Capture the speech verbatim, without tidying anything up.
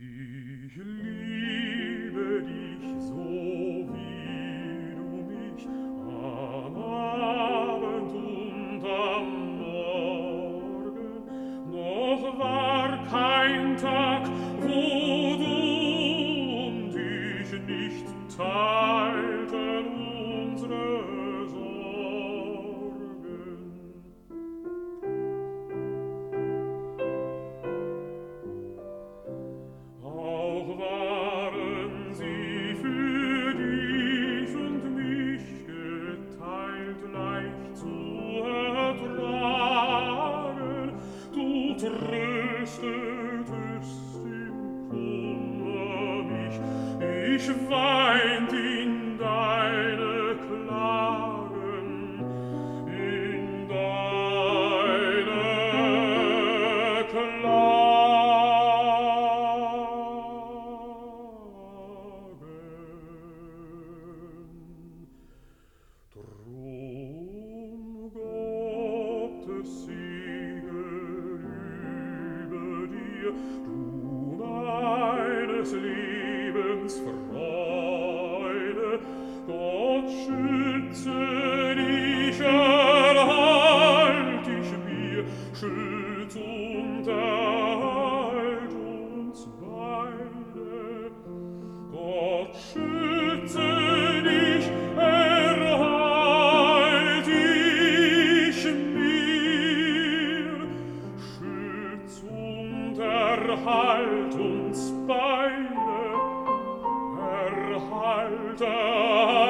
Ich liebe dich so, wie du mich am Abend und am Morgen. Noch war kein Tag, wo du und ich nicht teilten unsere Sorgen. Auch waren sie für dich und mich geteilt, leicht zu ertragen. Du tröstetest im Kummer mich, ich weint in deine Klagen, in deine Klagen. Drum Gottes Segen über dir, du meines Lebens Freude. Gott schütze dich, erhalt dich mir, schütz und erhalt uns beide. Gott schütze dich, erhalt dich mir, schütz und erhalt uns beide, erhalt, erhalt